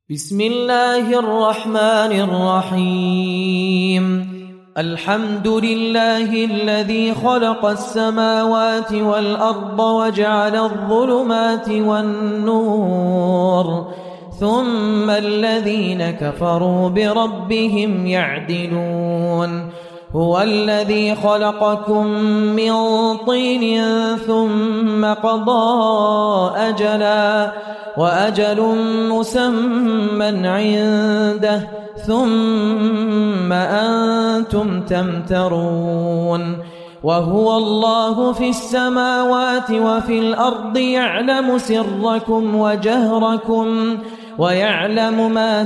بسم الله الرحمن الرحيم. الحمد لله الذي خلق السماوات والأرض وجعل الظلمات والنور ثم الذين كفروا بربهم يعدلون. هو الذي خلقكم من طين ثم قضى أجلا وأجل مسمى عنده ثم أنتم تمترون. وهو الله في السماوات وفي الأرض يعلم سركم وجهركم ويعلم ما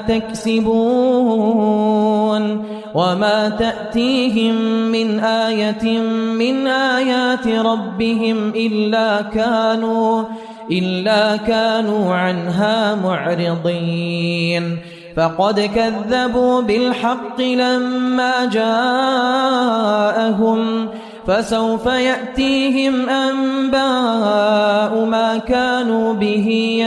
تكسبون وما تأتيهم من آية من آيات ربهم إلا كانوا عنها معرضين. فقد كذبوا بالحق لما جاءهم فسوف يأتيهم أنباء ما كانوا به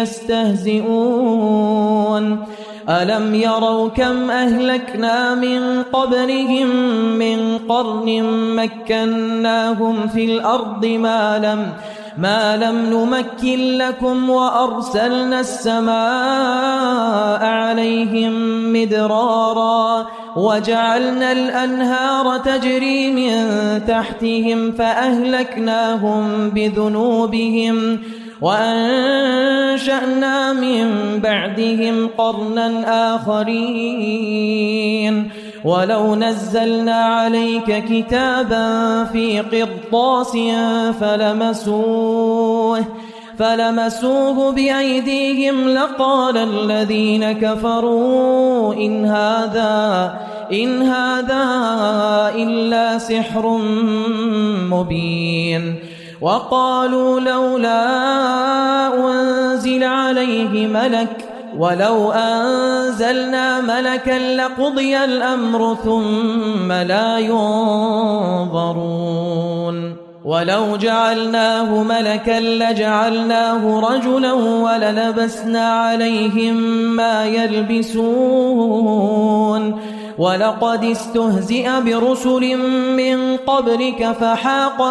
يستهزئون. ألم يروا كم أهلكنا من قبلهم من قرن مكناهم في الأرض ما لم نمكن لكم وأرسلنا السماء عليهم مدرارا وجعلنا الأنهار تجري من تحتهم فأهلكناهم بذنوبهم وأنشأنا من بعدهم قرنا آخرين. ولو نزلنا عليك كتابا في قرطاس فلمسوه بأيديهم لقال الذين كفروا إن هذا إلا سحر مبين. وقالوا لولا أنزل عليه ملك ولو أنزلنا ملكا لقضي الأمر ثم لا ينظرون. ولو جعلناه ملكا لجعلناه رجلا وللبسنا عليهم ما يلبسون. ولقد استهزئ برسل من قبلك فحاق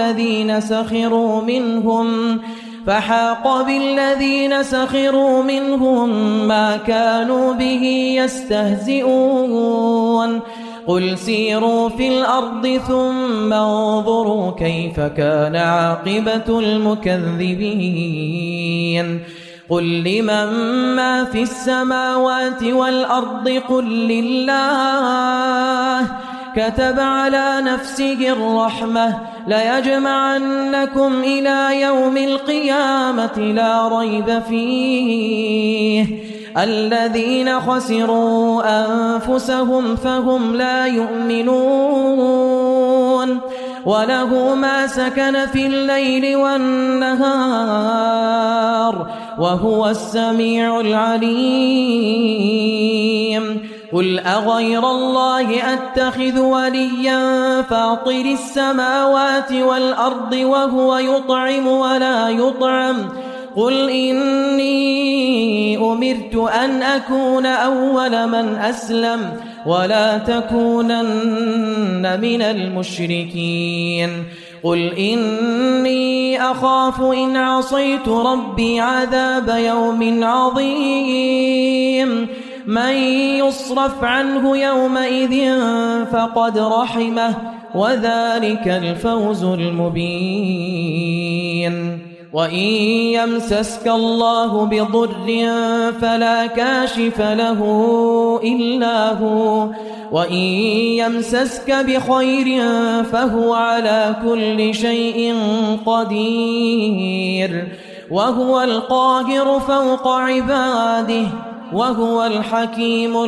بالذين سخروا منهم ما كانوا به يستهزئون. قل سيروا في الأرض ثم انظروا كيف كان عاقبة المكذبين. قل لمن ما في السماوات والأرض قل لله كتب على نفسه الرحمة ليجمعنكم إلى يوم القيامة لا ريب فيه. الذين خسروا أنفسهم فهم لا يؤمنون. وله ما سكن في الليل والنهار وهو السميع العليم. قل أغير الله أتخذ وليا فاطر السماوات والأرض وهو يطعم ولا يطعم. قل إني أمرت أن أكون أول من أسلم ولا تكونن من المشركين. قل إني أخاف إن عصيت ربي عذاب يوم عظيم. من يصرف عنه يومئذ فقد رحمه وذلك الفوز المبين. وإن يمسسك الله بضر فلا كاشف له إلا هو وإن يمسسك بخير فهو على كل شيء قدير. وهو القاهر فوق عباده وهو الحكيم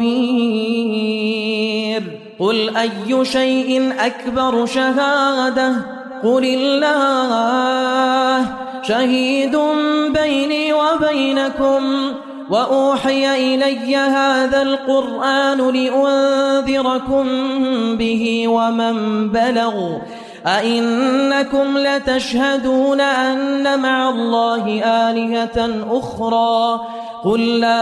الخبير. قل أي شيء أكبر شهادة قل الله شهيد بيني وبينكم وأوحي إلي هذا القرآن لأنذركم به ومن بلغ أئنكم لتشهدون أن مع الله آلهة أخرى قل لا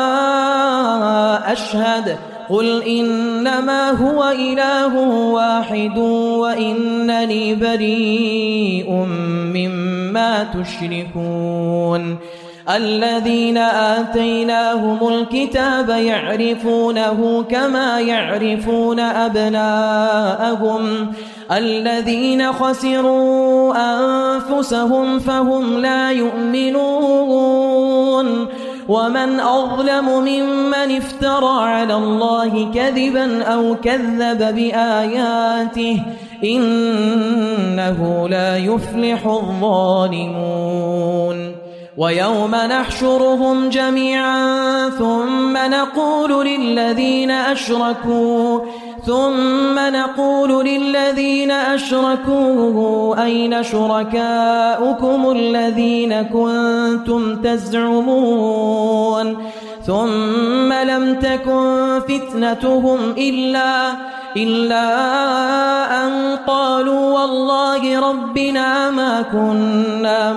أشهد قل إنما هو إله واحد وإنني بريء مما تشركون الذين آتيناهم الكتاب يعرفونه كما يعرفون أبناءهم الذين خسروا أنفسهم فهم لا يؤمنون ومن أظلم ممن افترى على الله كذبا أو كذب بآياته إنه لا يفلح الظالمون ويوم نحشرهم جميعا ثم نقول للذين أشركوا أين شركاؤكم الذين كنتم تزعمون ثم لم تكن فتنتهم إلا أن قالوا والله ربنا ما كنا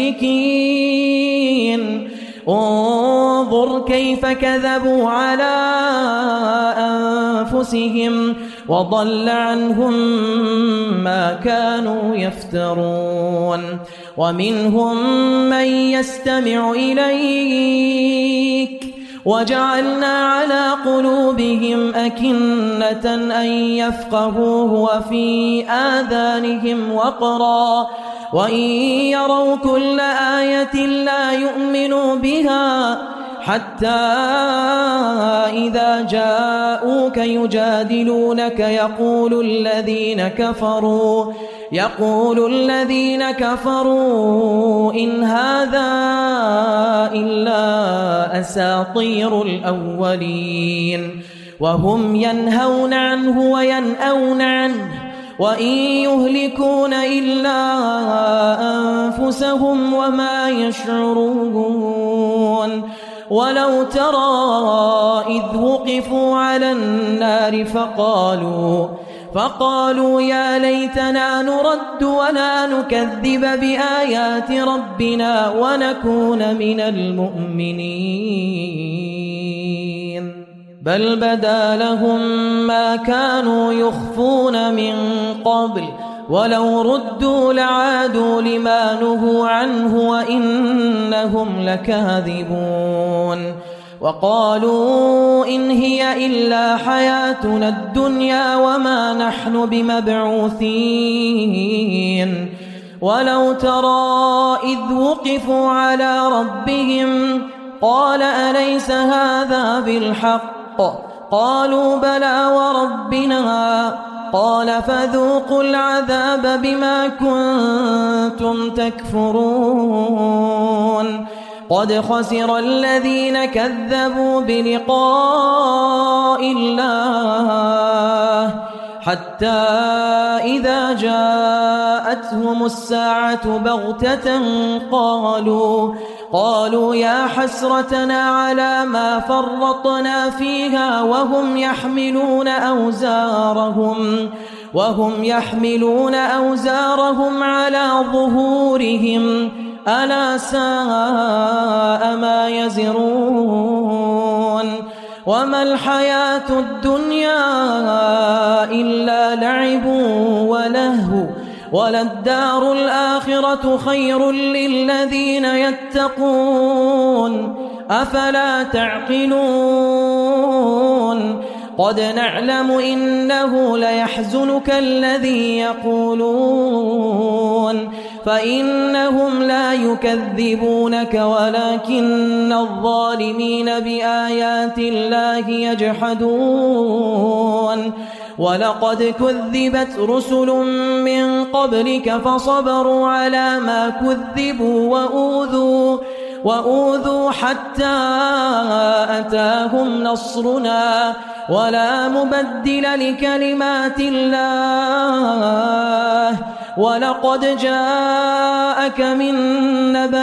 مشركين انظر كيف كذبوا على أنفسهم وضل عنهم ما كانوا يفترون ومنهم من يستمع إليك وجعلنا على قلوبهم أكنة أن يفقهوه وفي آذانهم وقرا وإن يروا كل آية لا يؤمنوا بها حتى إذا جاءوك يجادلونك يقول الذين كفروا إن هذا إلا أساطير الأولين وهم ينهون عنه وينأون عنه وإن يهلكون إلا أنفسهم وما يشعرون ولو ترى إذ وقفوا على النار فقالوا يا ليتنا نرد ولا نكذب بآيات ربنا ونكون من المؤمنين بل بدا لهم ما كانوا يخفون من قبل ولو ردوا لعادوا لما نهوا عنه وإنهم لكاذبون وقالوا إن هي إلا حياتنا الدنيا وما نحن بمبعوثين ولو ترى إذ وقفوا على ربهم قال أليس هذا بالحق قالوا بلى وربنا قال فذوقوا العذاب بما كنتم تكفرون قد خسر الذين كذبوا بلقاء الله حتى إذا جاءتهم الساعة بغتة قالوا يا حسرتنا على ما فرطنا فيها وهم يحملون أوزارهم على ظهورهم ألا ساء ما يزرون وما الحياة الدنيا إلا لعب ولهو وللدار الآخرة خير للذين يتقون أفلا تعقلون قد نعلم إنه ليحزنك الذي يقولون فإنهم لا يكذبونك ولكن الظالمين بآيات الله يجحدون ولقد كذبت رسل من قبلك فصبروا على ما كذبوا وأوذوا حتى أتاهم نصرنا ولا مبدل لكلمات الله ولقد جاءك من نبأ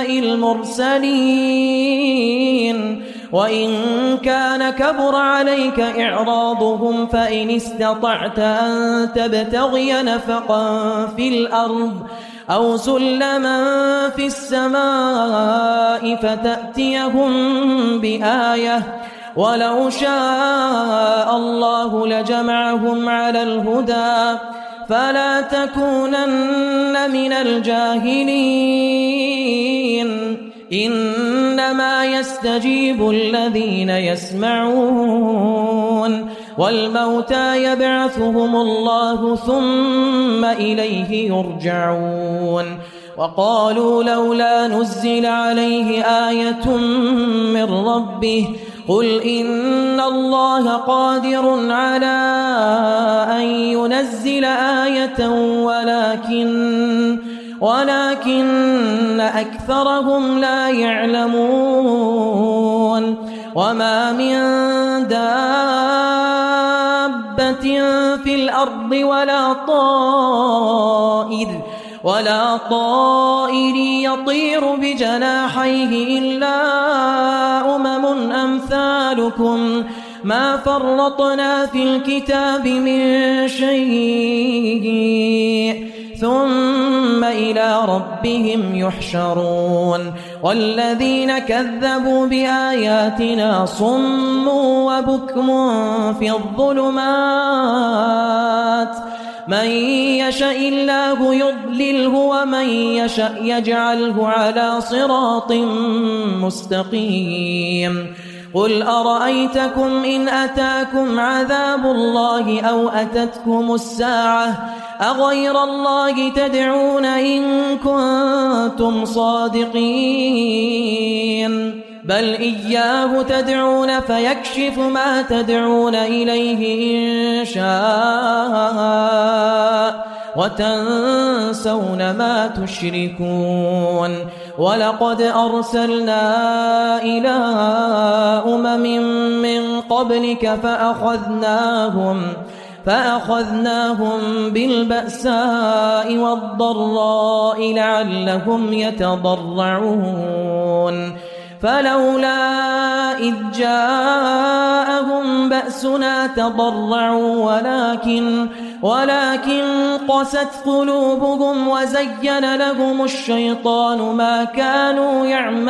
المرسلين وإن كان كبر عليك إعراضهم فإن استطعت أن تبتغي نفقا في الأرض أو سلما في السماء فتأتيهم بآية ولو شاء الله لجمعهم على الهدى فلا تكونن من الجاهلين إنما يستجيب الذين يسمعون والموتى يبعثهم الله ثم إليه يرجعون وقالوا لولا نزل عليه آية من ربه قل إن الله قادر على أن ينزل آية ولكن أكثرهم لا يعلمون وما من دابة في الأرض ولا طائر يطير بجناحيه إلا أمم أمثالكم ما فرطنا في الكتاب من شيء ثم إلى ربهم يحشرون والذين كذبوا بآياتنا صم وبكم في الظلمات من يشاء الله يضلله ومن يشاء يجعله على صراط مستقيم قل أرأيتكم إن أتاكم عذاب الله أو أتتكم الساعة أغير الله تدعون إن كنتم صادقين بل إياه تدعون فيكشف ما تدعون إليه إن شاء وتنسون ما تشركون ولقد أرسلنا إلى من قبلك فأخذناهم بالبأساء والضراء لعلهم يتضرعون فلولا إذ جاءهم بأسنا تضرعوا ولكن قست قلوبهم وزين لهم الشيطان ما كانوا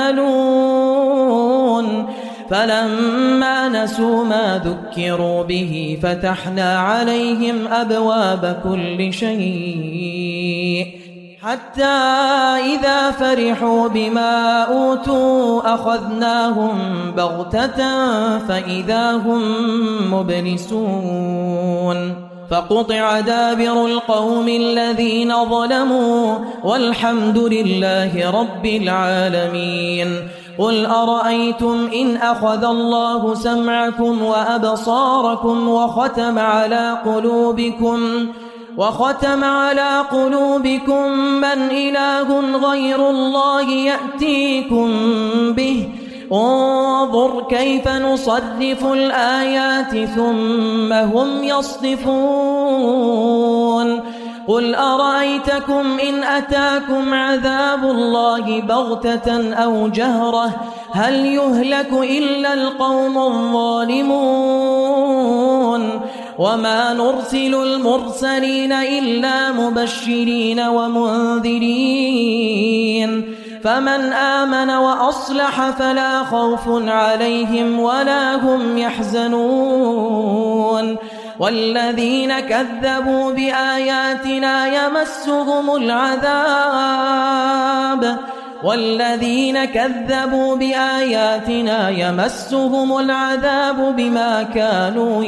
يعملون فلما نسوا ما ذكروا به فتحنا عليهم أبواب كل شيء حتى إذا فرحوا بما أوتوا أخذناهم بغتة فإذا هم مبلسون فقطع دابر القوم الذين ظلموا والحمد لله رب العالمين قل أرأيتم إن أخذ الله سمعكم وأبصاركم وختم على قلوبكم من إله غير الله يأتيكم به انظر كيف نصرف الآيات ثم هم يصدفون قل أرأيتكم إن أتاكم عذاب الله بغتة أو جهرة هل يهلك إلا القوم الظالمون وما نرسل المرسلين إلا مبشرين ومنذرين فمن آمن وأصلح فلا خوف عليهم ولا هم يحزنون والذين كذبوا بآياتنا يمسهم العذاب بما كانوا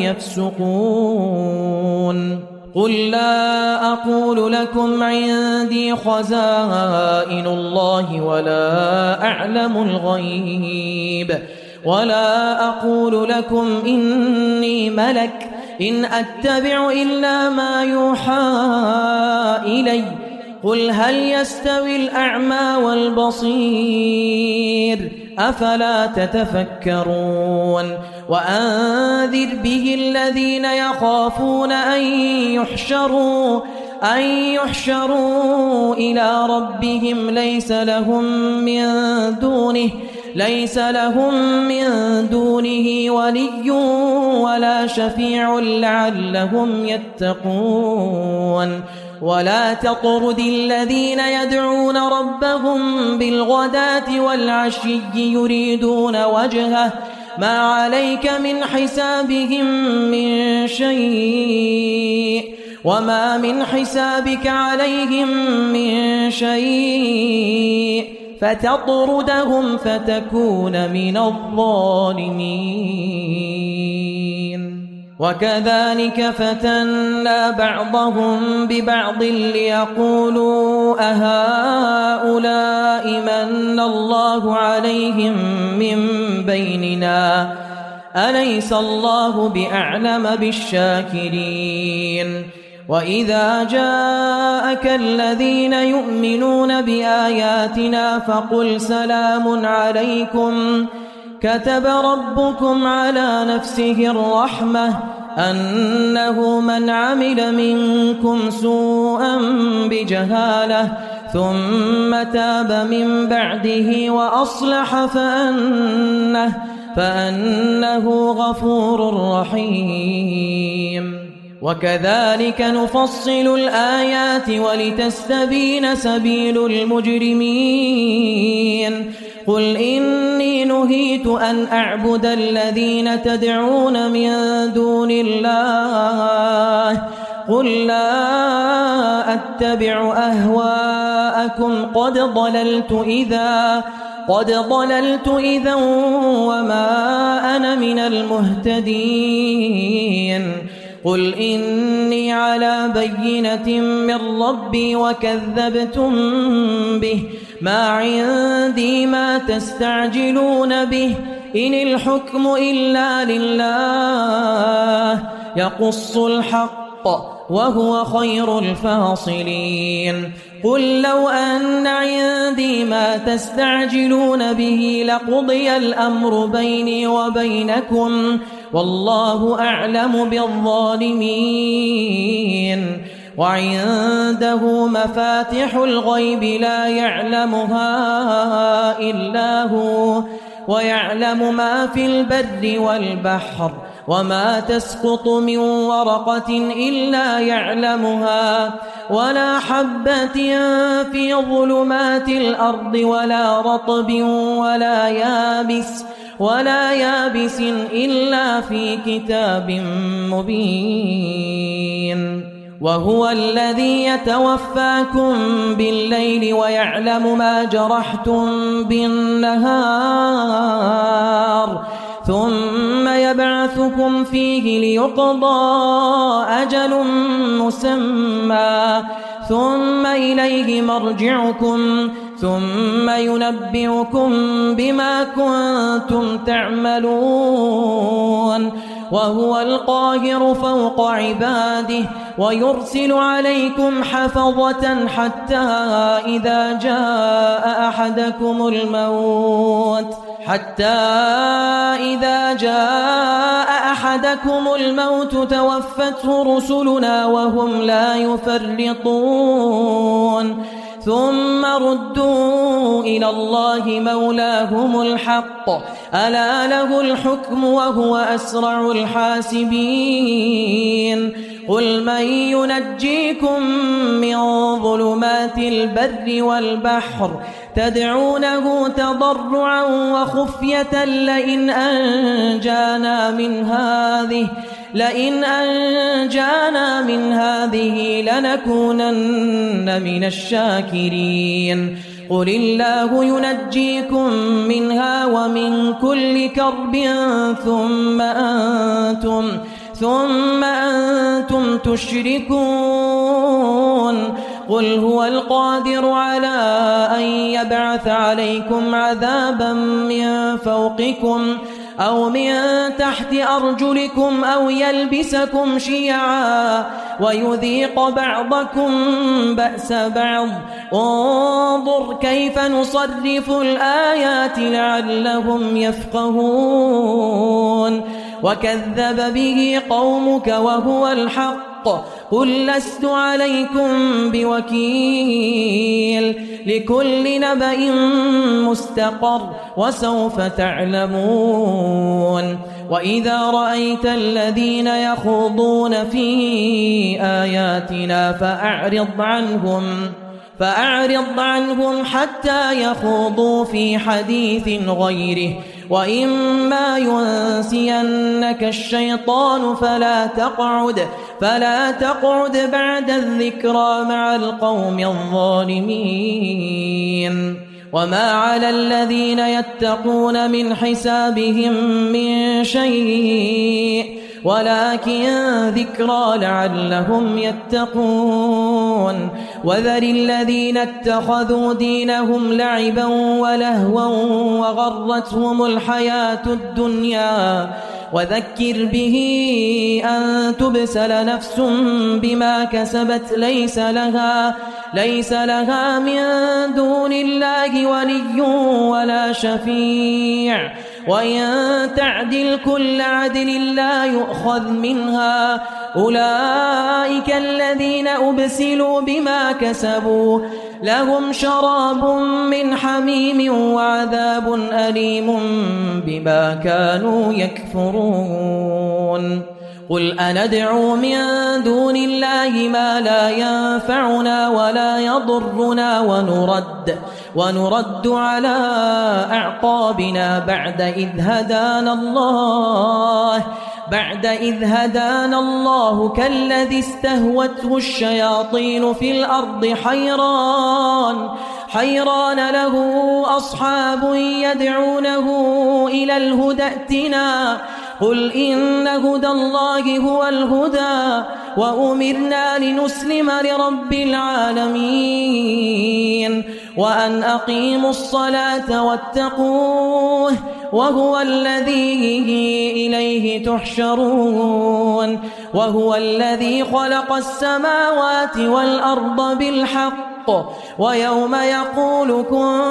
يفسقون قل لا أقول لكم عندي خزائن الله ولا أعلم الغيب ولا أقول لكم إني ملك إن أتبع إلا ما يوحى إلي قل هل يستوي الأعمى والبصير أفلا تتفكرون وأنذر به الذين يخافون أن يحشروا إلى ربهم ليس لهم من دونه ولي ولا شفيع لعلهم يتقون ولا تطرد الذين يدعون ربهم بالغداة والعشي يريدون وجهه ما عليك من حسابهم من شيء وما من حسابك عليهم من شيء فتطردهم فتكون من الظالمين. وكذلك فتنا بعضهم ببعض ليقولوا أهؤلاء من الله عليهم من بيننا أليس الله بأعلم بالشاكرين. وإذا جاءك الذين يؤمنون بآياتنا فقل سلام عليكم كتب ربكم على نفسه الرحمة أنه من عمل منكم سوءا بجهالة ثم تاب من بعده وأصلح فأنه غفور رحيم. وكذلك نفصل الآيات ولتستبين سبيل المجرمين. قل إني نهيت أن أعبد الذين تدعون من دون الله قل لا أتبع أهواءكم قد ضللت إذا وما أنا من المهتدين. قل إني على بينة من ربي وكذبتم به ما عندي ما تستعجلون به إن الحكم إلا لله يقص الحق وهو خير الفاصلين. قل لو أن عندي ما تستعجلون به لقضي الأمر بيني وبينكم والله أعلم بالظالمين. وعنده مفاتح الغيب لا يعلمها إلا هو ويعلم ما في البر والبحر وما تسقط من ورقة إلا يعلمها ولا حبة في ظلمات الأرض ولا رطب ولا يابس إلا في كتاب مبين. وهو الذي يتوفاكم بالليل ويعلم ما جرحتم بالنهار ثم يبعثكم فيه ليقضى أجل مسمى ثم إليه مرجعكم ثم ينبئكم بما كنتم تعملون. وهو القاهر فوق عباده ويرسل عليكم حفظة حتى إذا جاء أحدكم الموت توفته رسلنا وهم لا يفرطون ثم ردوا إلى الله مولاهم الحق ألا له الحكم وهو أسرع الحاسبين. قل من ينجيكم من ظلمات البر والبحر تدعونه تضرعا وخفية لئن أنجانا من هذه لنكونن من الشاكرين. قل الله ينجيكم منها ومن كل كرب ثم أنتم تشركون. قل هو القادر على أن يبعث عليكم عذابا من فوقكم أو من تحت أرجلكم أو يلبسكم شيعا ويذيق بعضكم بأس بعض. انظر كيف نصرف الآيات لعلهم يفقهون. وكذب به قومك وهو الحق قل لست عليكم بوكيل لكل نبأ مستقر وسوف تعلمون. وإذا رأيت الذين يخوضون في آياتنا فأعرض عنهم حتى يخوضوا في حديث غيره، وإما ينسينك الشيطان فلا تقعد بعد الذكرى مع القوم الظالمين. وما على الذين يتقون من حسابهم من شيء ولكن ذكرى لعلهم يتقون. وذر الذين اتخذوا دينهم لعبا ولهوا وغرتهم الحياة الدنيا وذكر به أن تبسل نفس بما كسبت ليس لها من دون الله ولي ولا شفيع، وإن تعدل كل عدل لا يؤخذ منها. أولئك الذين أبسلوا بما كسبوا لهم شراب من حميم وعذاب أليم بما كانوا يكفرون. قل أندعو من دون الله ما لا ينفعنا ولا يضرنا ونرد على أعقابنا بعد إذ هدانا الله كالذي استهوته الشياطين في الأرض حيران له أصحاب يدعونه إلى الهدى ائتنا. قل إن هدى الله هو الهدى وأمرنا لنسلم لرب العالمين وأن أقيموا الصلاة واتقوه وهو الذي إليه تحشرون. وهو الذي خلق السماوات والأرض بالحق ويوم يقول كن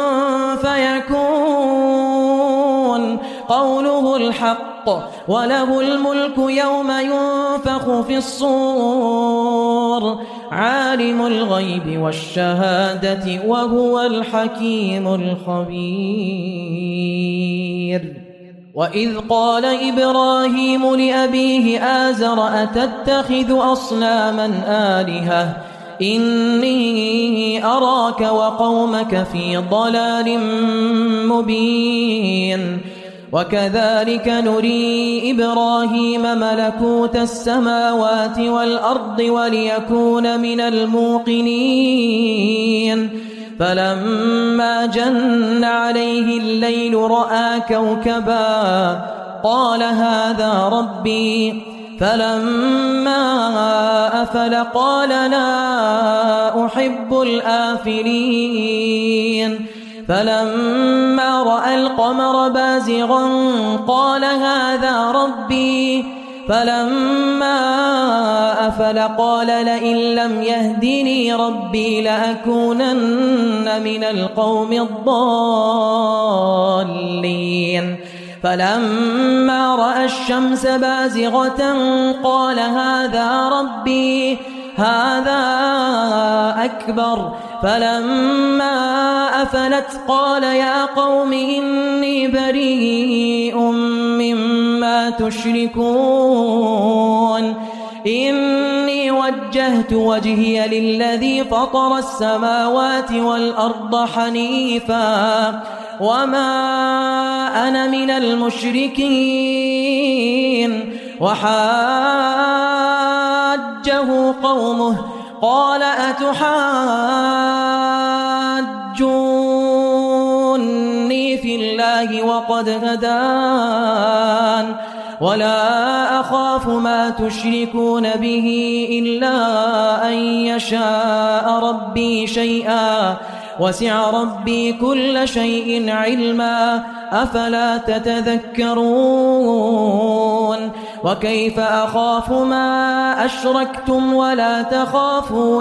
فيكون قوله الحق وله الملك يوم ينفخ في الصور عالم الغيب والشهادة وهو الحكيم الخبير. وإذ قال إبراهيم لأبيه آزر أتتخذ أصناما آلهة إني أراك وقومك في ضلال مبين. وكذلك نري إبراهيم ملكوت السماوات والأرض وليكون من الموقنين. فلما جن عليه الليل رأى كوكبا قال هذا ربي. فلما أفل قال لا أحب الآفلين. فلما رأى القمر بازغا قال هذا ربي. فلما أفل قال لئن لم يهدني ربي لأكونن من القوم الضالين. فلما رأى الشمس بازغة قال هذا ربي هذا أكبر. فلما أفلت قال يا قوم إني بريء مما تشركون إني وجهت وجهي للذي فطر السماوات والأرض حنيفا وما أنا من المشركين. وحاجه قومه قال أتحاجوني في الله وقد هدان ولا أخاف ما تشركون به إلا أن يشاء ربي شيئا وسع ربي كل شيء علما أفلا تتذكرون. وكيف أخاف ما أشركتم ولا تخافون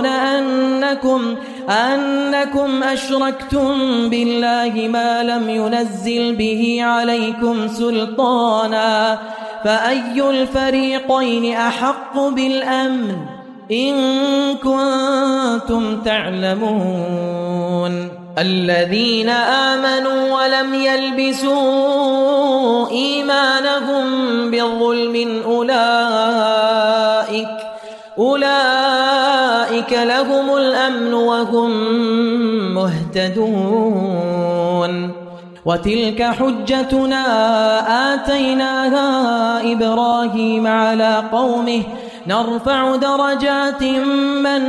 أنكم أشركتم بالله ما لم ينزل به عليكم سلطانا فأي الفريقين أحق بالأمن إن كنتم تعلمون. الذين آمنوا ولم يلبسوا إيمانهم بالظلم أولئك لهم الأمن وهم مهتدون وتلك حجتنا آتيناها إبراهيم على قومه نرفع درجات من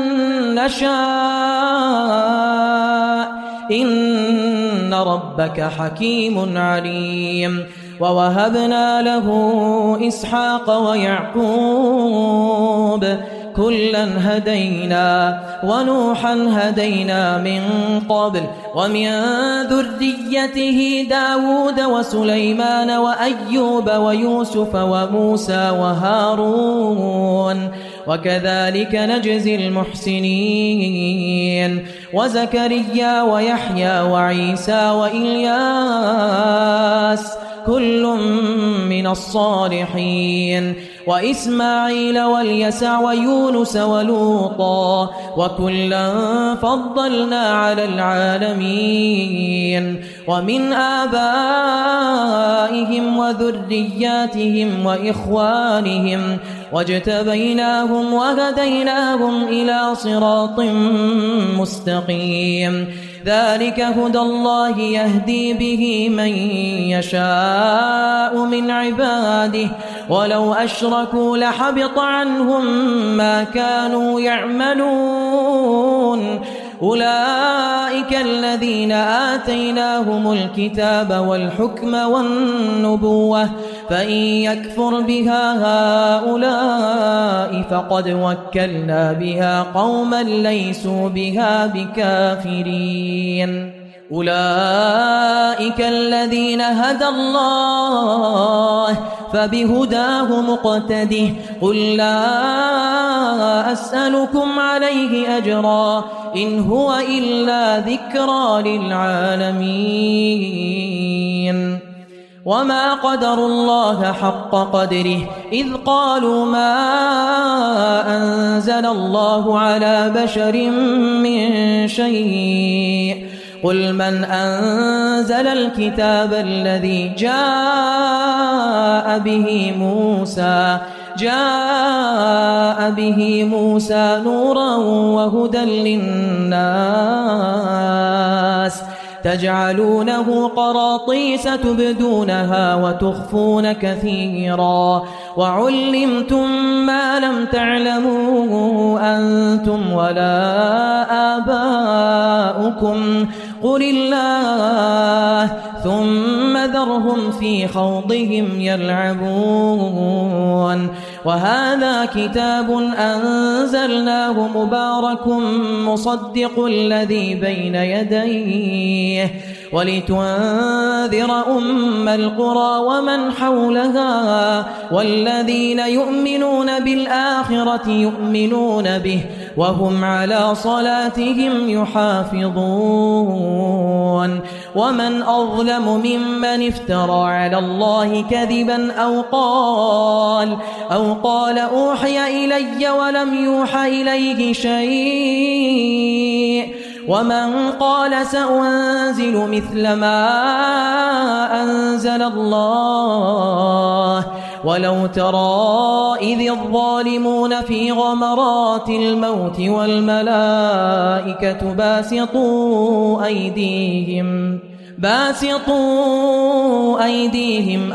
نشاء إن ربك حكيم عليم ووهبنا له إسحاق ويعقوب كلا هدينا ونوحا هدينا من قبل ومن ذريته داود وسليمان وأيوب ويوسف وموسى وهارون وكذلك نجزي المحسنين وزكريا ويحيى وعيسى وإلياس كل من الصالحين وإسماعيل واليسع ويونس ولوطا وكلا فضلنا على العالمين ومن آبائهم وذرياتهم وإخوانهم واجتبيناهم وهديناهم إلى صراط مستقيم ذلك هدى الله يهدي به من يشاء من عباده ولو أشركوا لحبط عنهم ما كانوا يعملون أولئك الذين آتيناهم الكتاب والحكم والنبوة فإن يكفر بها هؤلاء فقد وكلنا بها قوما ليسوا بها بكافرين أولئك الذين هدى الله فبهداه مقتده قل لا أسألكم عليه أجرا إن هو إلا ذكرى للعالمين وما قدروا الله حق قدره إذ قالوا ما أنزل الله على بشر من شيء قل من أنزل الكتاب الذي جاء به موسى نورا وهدى للناس تجعلونه قراطيس تبدونها وتخفون كثيرا وعلمتم ما لم تعلموا أنتم ولا آباؤكم قل الله ثم ذرهم في خوضهم يلعبون وهذا كتاب أنزلناه مبارك مصدق الذي بين يديه ولتنذر أم القرى ومن حولها والذين يؤمنون بالآخرة يؤمنون به وهم على صلاتهم يحافظون ومن أظلم ممن افترى على الله كذبا أو قال أوحي إلي ولم يوحى إليه شيء ومن قال سأنزل مثل ما أنزل الله ولو ترى إذ الظالمون في غمرات الموت والملائكة باسطوا أيديهم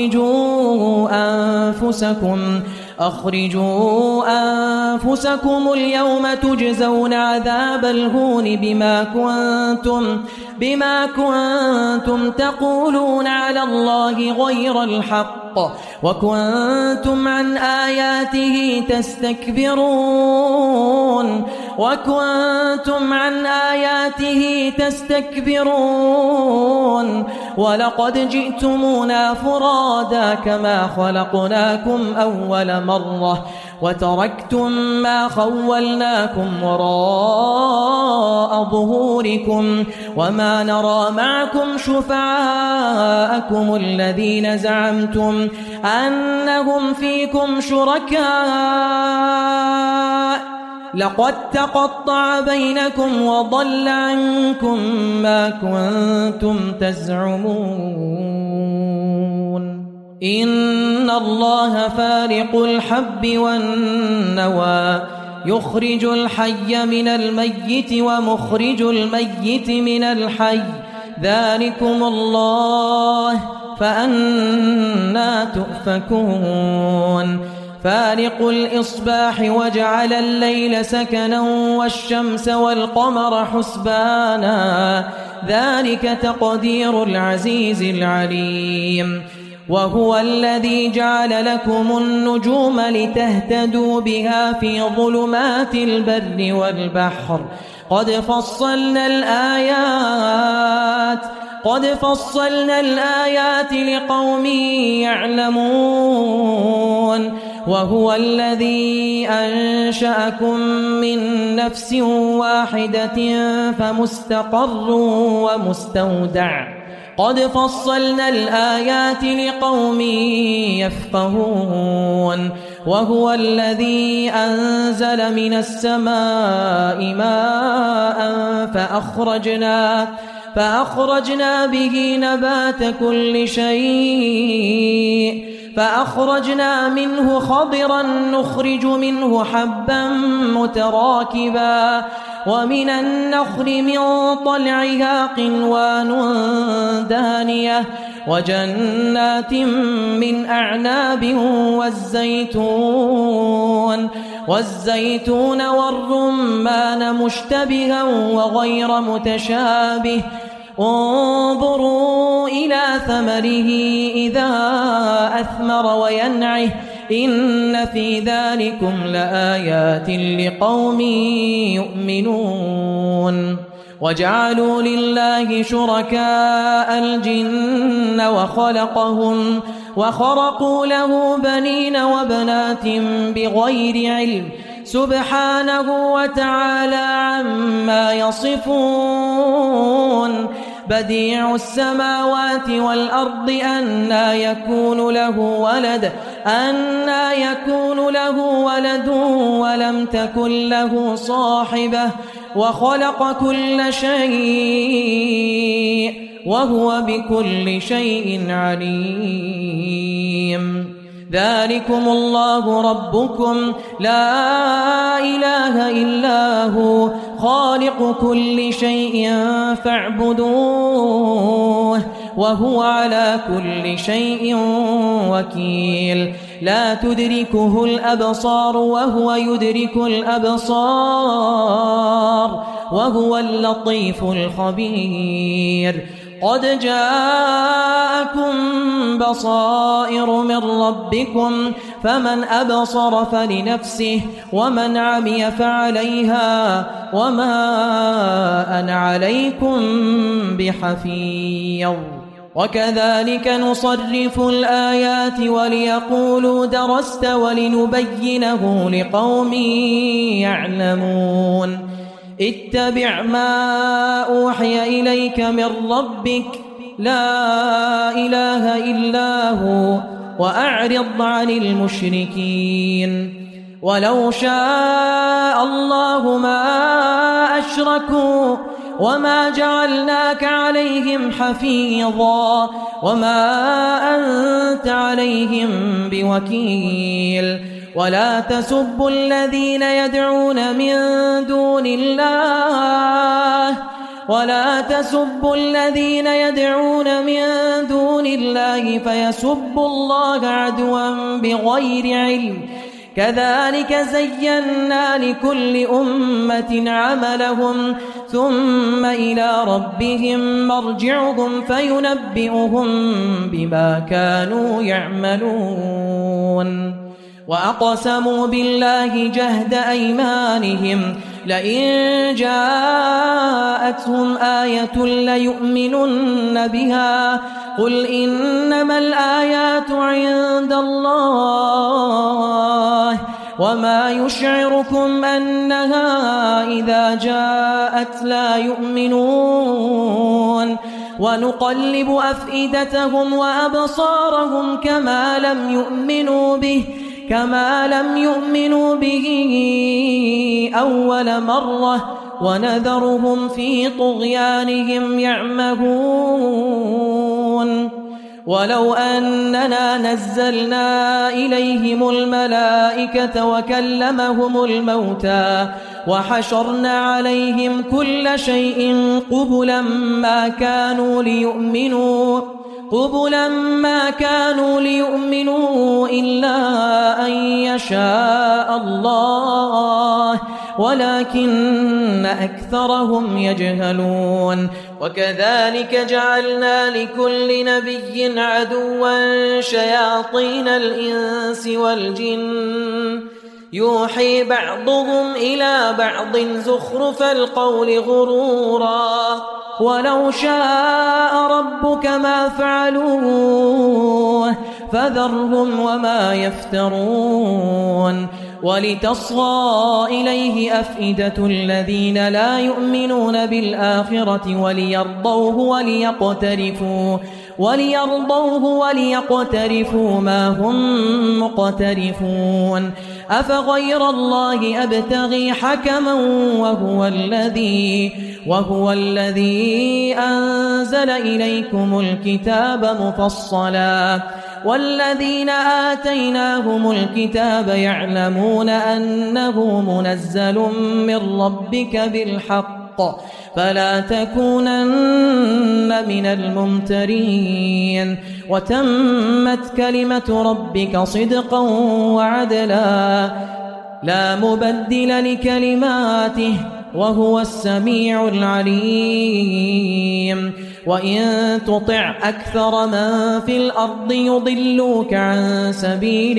أخرجوا أنفسكم اليوم تجزون عذاب الهون بما كنتم تقولون على الله غير الحق وكنتم عن آياته تستكبرون ولقد جئتمونا فرادا كما خلقناكم أول مرة وتركتم ما خولناكم وراء ظهوركم وما نرى معكم شفعاءكم الذين زعمتم أنهم فيكم شركاء لقد تقطع بينكم وضل عنكم ما كنتم تزعمون إن الله فارق الحب والنوى يخرج الحي من الميت ومخرج الميت من الحي ذلكم الله فأنى تؤفكون فارق الإصباح وجعل الليل سكنا والشمس والقمر حسبانا ذلك تقدير العزيز العليم وهو الذي جعل لكم النجوم لتهتدوا بها في ظلمات البر والبحر قد فصلنا الآيات لقوم يعلمون وهو الذي أنشأكم من نفس واحدة فمستقر ومستودع قد فصلنا الآيات لقوم يفقهون وهو الذي أنزل من السماء ماء فأخرجنا به نبات كل شيء فأخرجنا منه خضرا نخرج منه حبا متراكبا ومن النخل من طلعها قنوان دانية وجنات من أعناب والزيتون والرمان مشتبها وغير متشابه انظروا إلى ثمره إذا أثمر وينعه إن في ذلكم لآيات لقوم يؤمنون وجعلوا لله شركاء الجن وخرقوا له بنين وبنات بغير علم سبحانه وتعالى عما يصفون بديع السماوات والأرض أنى يكون له ولد ولم تكن له صاحبة وخلق كل شيء وهو بكل شيء عليم ذلكم الله ربكم لا إله إلا هو خالق كل شيء فاعبدوه وهو على كل شيء وكيل لا تدركه الأبصار وهو يدرك الأبصار وهو اللطيف الخبير قد جاءكم بصائر من ربكم فمن أبصر فلنفسه ومن عمي فعليها وما أنا عليكم بحفيظ وكذلك نصرف الآيات وليقولوا درست ولنبينه لقوم يعلمون اتبع ما أوحي إليك من ربك لا إله إلا هو وأعرض عن المشركين ولو شاء الله ما أشركوا وما جعلناك عليهم حفيظا وما أنت عليهم بوكيل ولا تسبوا الذين يدعون من دون الله فيسبوا الله عدوا بغير علم كذلك زينا لكل أمة عملهم ثم إلى ربهم مرجعهم فينبئهم بما كانوا يعملون وأقسموا بالله جهد أيمانهم لئن جاءتهم آية ليؤمنن بها قل إنما الآيات عند الله وما يشعركم أنها إذا جاءت لا يؤمنون ونقلب أفئدتهم وأبصارهم كما لم يؤمنوا به كما لم يؤمنوا به أول مرة ونذرهم في طغيانهم يعمهون ولو أننا نزلنا إليهم الملائكة وكلمهم الموتى وحشرنا عليهم كل شيء قبلا ما كانوا ليؤمنوا إلا أن يشاء الله ولكن أكثرهم يجهلون وكذلك جعلنا لكل نبي عدوا شياطين الإنس والجن يوحي بعضهم إلى بعض زخرف القول غرورا ولو شاء ربك ما فعلوه فذرهم وما يفترون ولتصغى إليه أفئدة الذين لا يؤمنون بالآخرة وليرضوه وليقترفوا ما هم مقترفون أفغير الله أبتغي حكما وهو الذي أنزل إليكم الكتاب مفصلا والذين آتيناهم الكتاب يعلمون أنه منزل من ربك بالحق فلا تكونن من الممترين وتمت كلمة ربك صدقا وعدلا لا مبدل لكلماته وهو السميع العليم وإن تطع أكثر من في الأرض يضلوك عن سبيل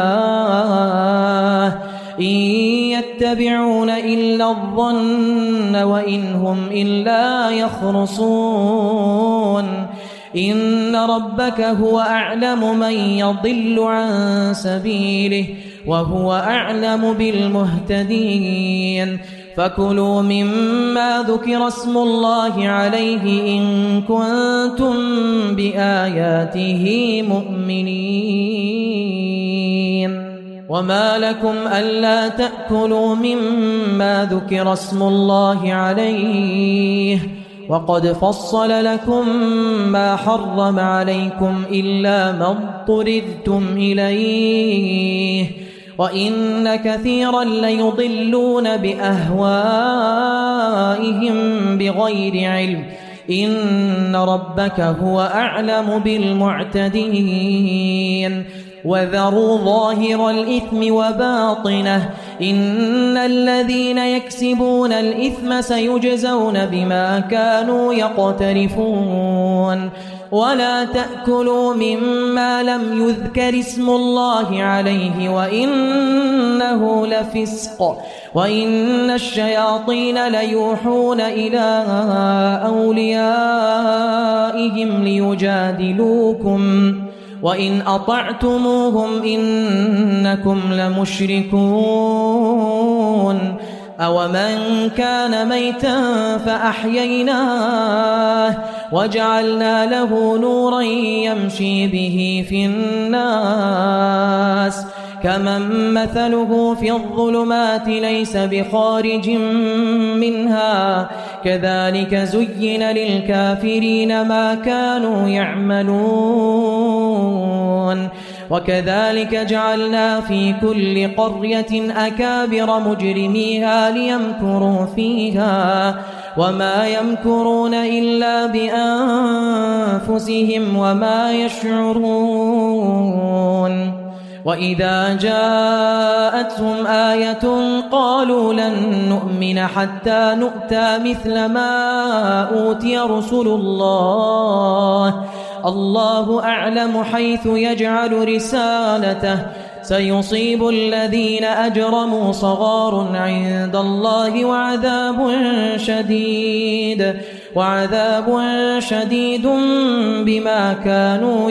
الله إن يتبعون إلا الظن وإن هم إلا يخرصون إن ربك هو أعلم من يضل عن سبيله وهو أعلم بالمهتدين فكلوا مما ذكر اسم الله عليه إن كنتم بآياته مؤمنين وما لكم ألا تأكلوا مما ذكر اسم الله عليه وقد فصل لكم ما حرم عليكم إلا ما اضطررتم إليه وإن كثيرا ليضلون بأهوائهم بغير علم إن ربك هو أعلم بالمعتدين وذروا ظاهر الإثم وباطنه إن الذين يكسبون الإثم سيجزون بما كانوا يقترفون ولا تأكلوا مما لم يذكر اسم الله عليه وإنه لفسق وإن الشياطين ليوحون إلى أوليائهم ليجادلوكم وإن أطعتموهم إنكم لمشركون أومن كان ميتا فأحييناه وجعلنا له نورا يمشي به في الناس كمن مثله في الظلمات ليس بخارج منها كذلك زين للكافرين ما كانوا يعملون وكذلك جعلنا في كل قرية أكابر مجرميها ليمكروا فيها وما يمكرون إلا بأنفسهم وما يشعرون وإذا جاءتهم آية قالوا لن نؤمن حتى نؤتى مثل ما أوتي رسل الله أعلم حيث يجعل رسالته سيصيب الذين أجرموا صغار عند الله وعذاب شديد بما كانوا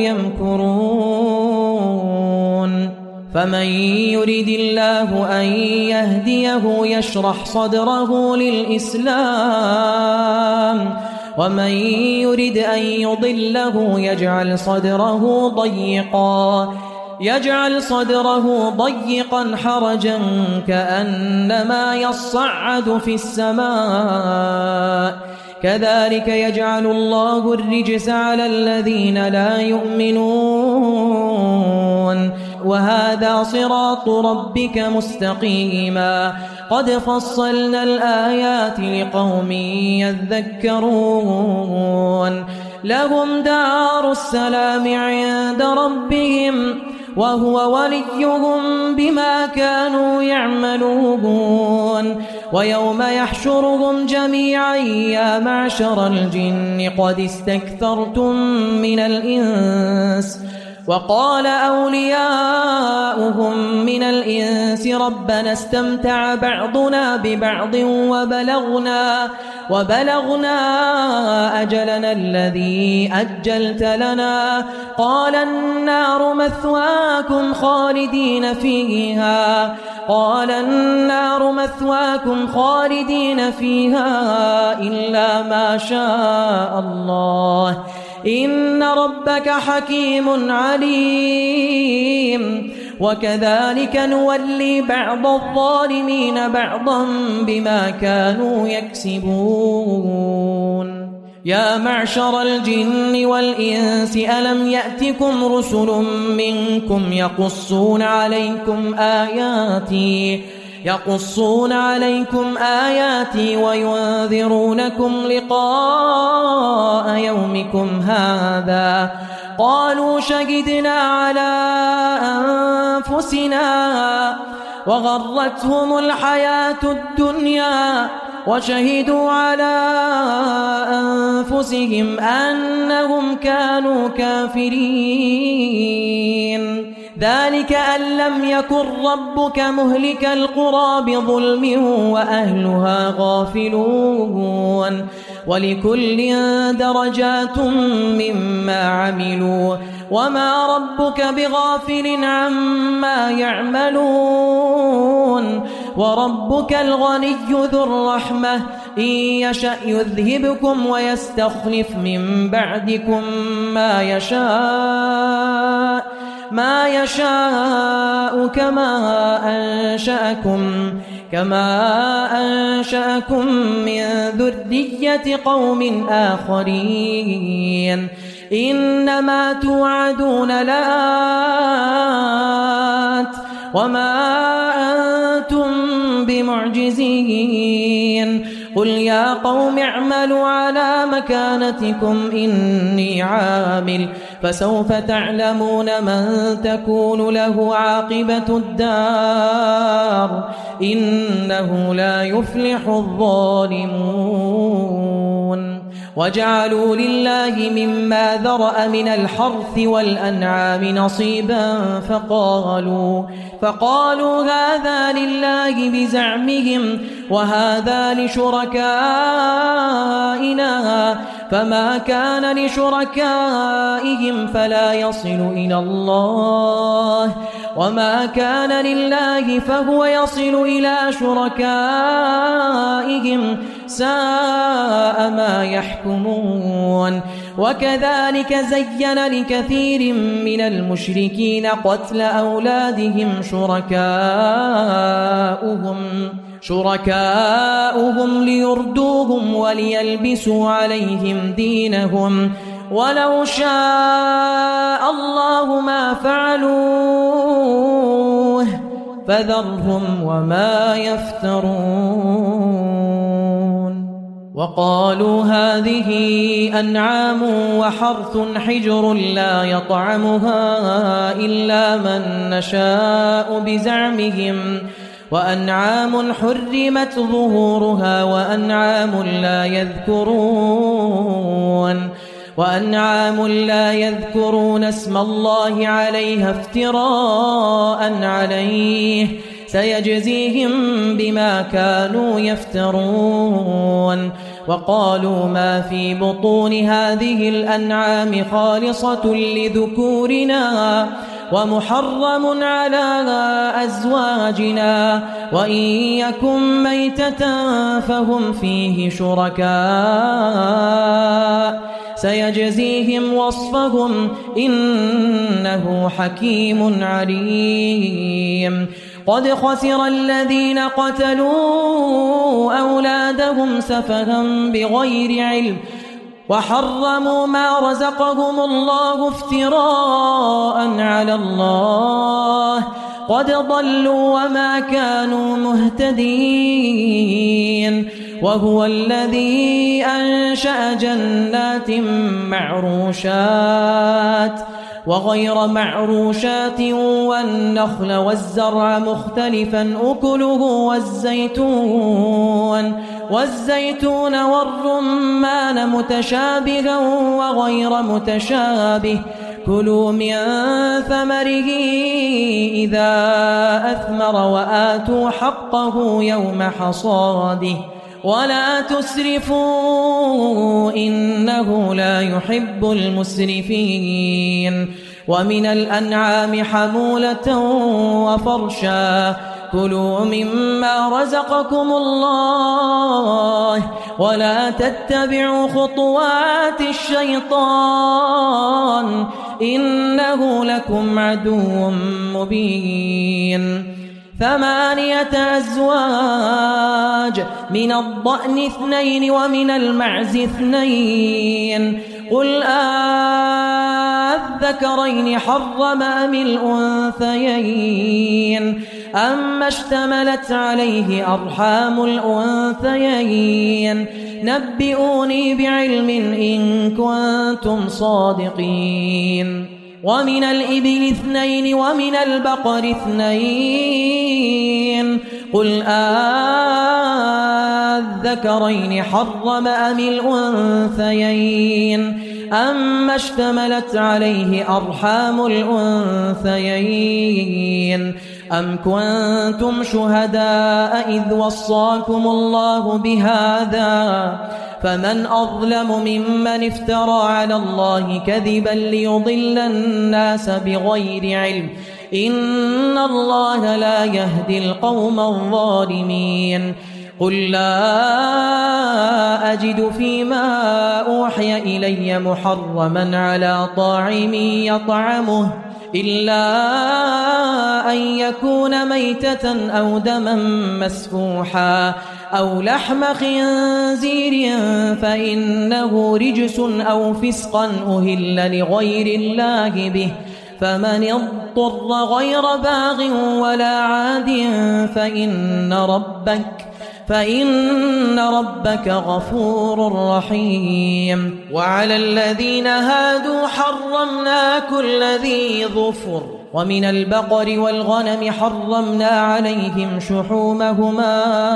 يمكرون فمن يريد الله أن يهديه يشرح صدره للإسلام ومن يريد أن يضله يجعل صدره ضيقا يجعل صدره ضيقا حرجا كأنما يصعد في السماء كذلك يجعل الله الرجس على الذين لا يؤمنون وهذا صراط ربك مستقيما قد فصلنا الآيات لقوم يذكرون لهم دار السلام عند ربهم وهو وليهم بما كانوا يعملون ويوم يحشرهم جميعا يا معشر الجن قد استكثرتم من الإنس وقال أولياؤهم من الإنس ربنا استمتع بعضنا ببعض وبلغنا أجلنا الذي أجلت لنا قال النار مثواكم خالدين فيها إلا ما شاء الله إن ربك حكيم عليم وكذلك نولي بعض الظالمين بعضا بما كانوا يكسبون يا معشر الجن والإنس ألم يأتكم رسل منكم يقصون عليكم آياتي وينذرونكم لقاء يومكم هذا قالوا شهدنا على أنفسنا وغرتهم الحياة الدنيا وشهدوا على أنفسهم أنهم كانوا كافرين ذلك أن لم يكن ربك مهلك القرى بظلم وأهلها غافلون ولكل درجات مما عملوا وما ربك بغافل عما يعملون وربك الغني ذو الرحمة إن يشأ يذهبكم ويستخلف من بعدكم ما يشاء كما أنشأكم من ذرية قوم آخرين إنما توعدون لآت وما أنتم بمعجزين قل يا قوم اعملوا على مكانتكم إني عامل فسوف تعلمون من تكون له عاقبة الدار إنه لا يفلح الظالمون وجعلوا لله مما ذرأ من الحرث والأنعام نصيبا فقالوا هذا لله بزعمهم وهذا لشركائنا فما كان لشركائهم فلا يصل إلى الله وما كان لله فهو يصل إلى شركائهم ساء ما يحكمون وكذلك زين لكثير من المشركين قتل أولادهم شركاؤهم ليردوهم وليلبسوا عليهم دينهم ولو شاء الله ما فعلوه فذرهم وما يفترون وقالوا هذه أنعام وحرث حجر لا يطعمها إلا من نشاء بزعمهم وأنعام حرمت ظهورها وأنعام لا يذكرون اسم الله عليها افتراء عليه سيجزيهم بما كانوا يفترون وقالوا ما في بطون هذه الأنعام خالصة لذكورنا ومحرم على أزواجنا وإن يكن ميتة فهم فيه شركاء سيجزيهم وصفهم إنه حكيم عليم قد خسر الذين قتلوا أولادهم سفها بغير علم وحرموا ما رزقهم الله افتراء على الله قد ضلوا وما كانوا مهتدين وهو الذي أنشأ جنات معروشات وغير معروشات والنخل والزرع مختلفا أكله والزيتون والرمان متشابها وغير متشابه كلوا من ثمره إذا أثمر وآتوا حقه يوم حصاده ولا تسرفوا إنه لا يحب المسرفين ومن الأنعام حمولة وفرشا كلوا مما رزقكم الله ولا تتبعوا خطوات الشيطان إنه لكم عدو مبين 8 أزواج من الضأن 2 ومن المعز 2 قل الذكرين حرم أم الأنثيين أما اشتملت عليه أرحام الأنثيين نبئوني بعلم إن كنتم صادقين ومن الإبل 2 ومن البقر 2 قل الذكرين حرم أم الأنثيين أما اشتملت عليه أرحام الأنثيين أم كنتم شهداء إذ وصاكم الله بهذا فمن أظلم ممن افترى على الله كذبا ليضل الناس بغير علم إن الله لا يهدي القوم الظالمين قل لا أجد فيما أوحي إلي محرما على طاعم يطعمه إلا أن يكون ميتة أو دما مسفوحا أو لحم خنزير فإنه رجس أو فسقا أهل لغير الله به فمن اضطر غير باغ ولا عاد فإن ربك غفور رحيم وعلى الذين هادوا حرمنا كل ذي ظفر ومن البقر والغنم حرمنا عليهم شحومهما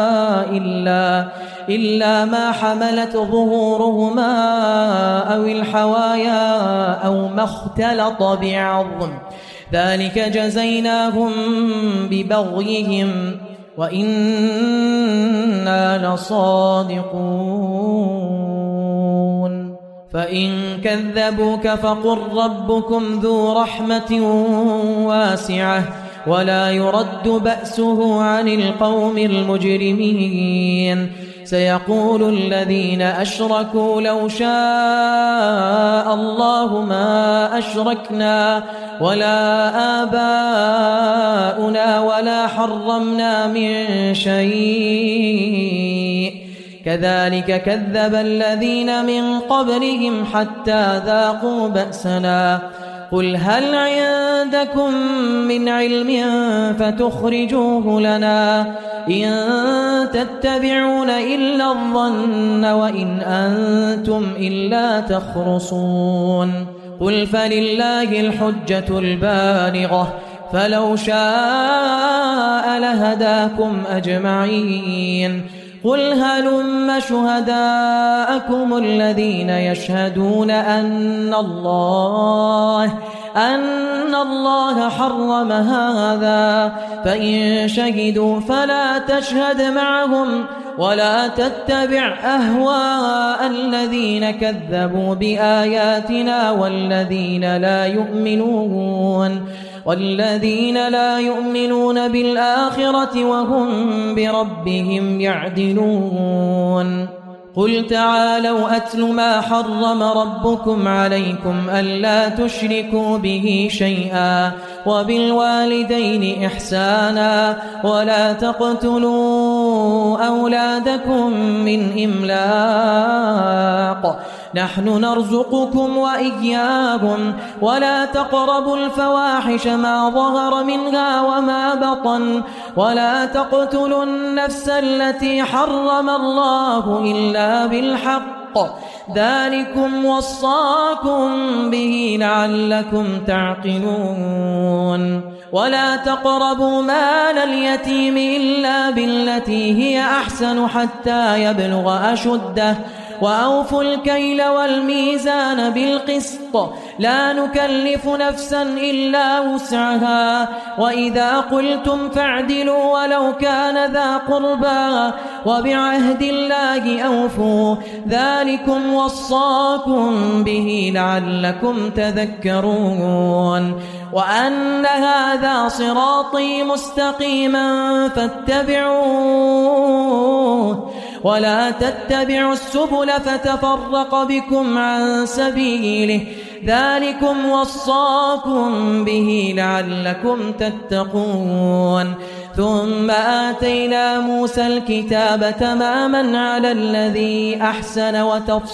إلا ما حملت ظهورهما أو الحوايا أو ما اختلط بعظم ذلك جزيناهم ببغيهم وإنا لصادقون فإن كذبوك فقل ربكم ذو رحمة واسعة ولا يرد بأسه عن القوم المجرمين سيقول الذين أشركوا لو شاء الله ما أشركنا ولا آباؤنا ولا حرمنا من شيء كذلك كذب الذين من قبلهم حتى ذاقوا بأسنا قل هل عندكم من علم فتخرجوه لنا إن تتبعون إلا الظن وإن أنتم إلا تخرصون قل فلله الحجة البالغة فلو شاء لهداكم أجمعين قل هلم شهداءكم الذين يشهدون أن الله حرم هذا فإن شهدوا فلا تشهد معهم ولا تتبع أهواء الذين كذبوا بآياتنا والذين لا يؤمنون بالآخرة وهم بربهم يعدلون قل تعالوا أتل ما حرم ربكم عليكم ألا تشركوا به شيئا وبالوالدين إحسانا ولا تقتلوا أولادكم من إملاق نحن نرزقكم وإياهم ولا تقربوا الفواحش ما ظهر منها وما بطن ولا تقتلوا النفس التي حرم الله إلا بالحق ذلكم وصاكم به لعلكم تعقلون ولا تقربوا مال اليتيم إلا بالتي هي أحسن حتى يبلغ أشده وأوفوا الكيل والميزان بالقسط لا نكلف نفسا إلا وسعها وإذا قلتم فاعدلوا ولو كان ذا قربى وبعهد الله أوفوا ذلكم وصاكم به لعلكم تذكرون وأن هذا صراطي مستقيما فاتبعوه ولا تتبعوا السبل فتفرق بكم عن سبيله ذلكم وصاكم به لعلكم تتقون ثم آتينا موسى الكتاب تماما على الذي أحسن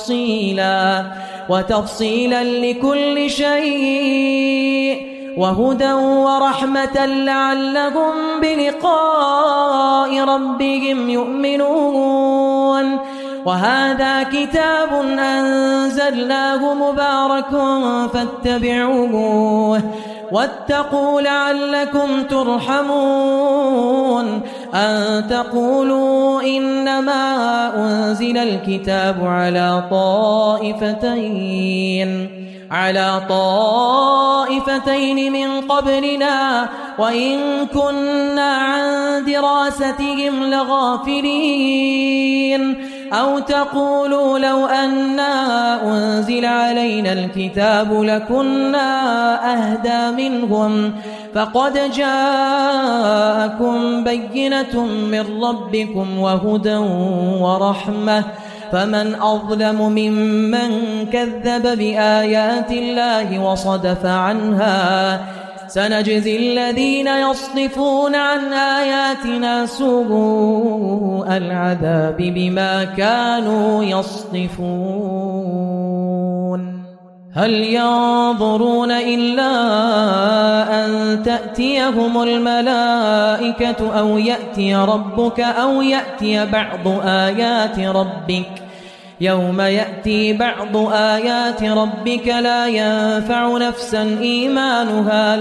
وتفصيلا لكل شيء وهدى ورحمة لعلهم بلقاء ربهم يؤمنون وهذا كتاب أنزلناه مبارك فاتبعوه واتقوا لعلكم ترحمون أن تقولوا إنما أنزل الكتاب على طائفتين من قبلنا وإن كنا عن دراستهم لغافلين أو تقولوا لو أنا أنزل علينا الكتاب لكنا أهدى منهم فقد جاءكم بينة من ربكم وهدى ورحمة فمن أظلم ممن كذب بآيات الله وصدف عنها سنجزي الذين يصدفون عن آياتنا سوء العذاب بما كانوا يصدفون هل ينظرون إلا أن تأتيهم الملائكة أو يأتي ربك أو يأتي بعض آيات ربك يوم يأتي بعض آيات ربك لا ينفع نفسا إيمانها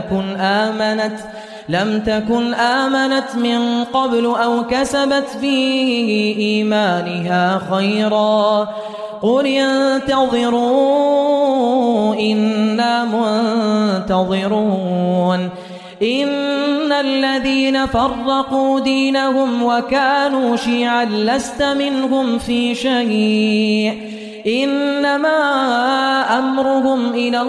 لم تكن آمنت من قبل أو كسبت في إيمانها خيرا قل انتظروا إنا منتظرون إن الذين فرقوا دينهم وكانوا شيعا لست منهم في شيء إنما أمرهم إلى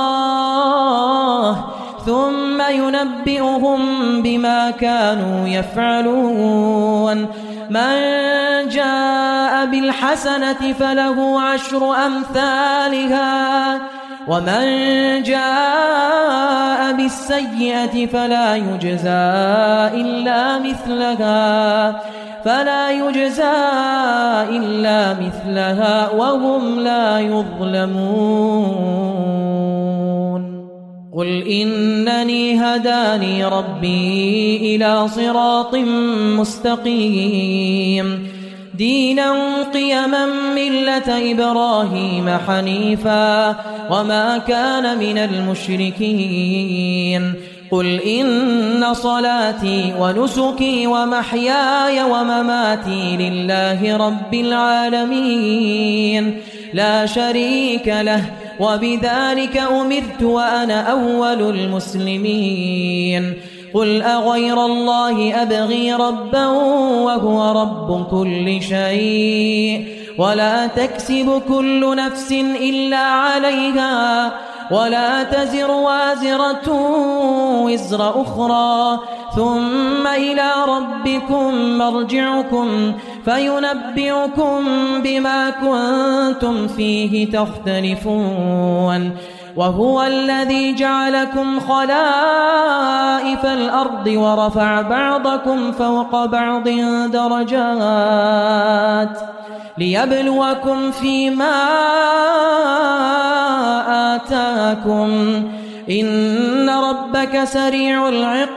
الله ثم ينبئهم بما كانوا يفعلون من جاء بالحسنة فله عشر أمثالها ومن جاء بالسيئة فلا يجزى إلا مثلها وهم لا يظلمون قل إنني هداني ربي إلى صراط مستقيم دينا قيما ملة إبراهيم حنيفا وما كان من المشركين قل إن صلاتي ونسكي ومحياي ومماتي لله رب العالمين لا شريك له وبذلك أمرت وأنا أول المسلمين قل أغير الله أبغي ربا وهو رب كل شيء ولا تكسب كل نفس إلا عليها ولا تزر وازرة وزر أخرى ثم إلى ربكم مرجعكم فينبئكم بما كنتم فيه تختلفون وهو الذي جعلكم خلائف الأرض ورفع بعضكم فوق بعض درجات ليبلوكم فيما آتاكم إن ربك سريع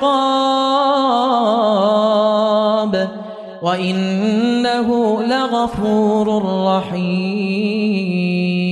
العقاب وإنه لغفور رحيم.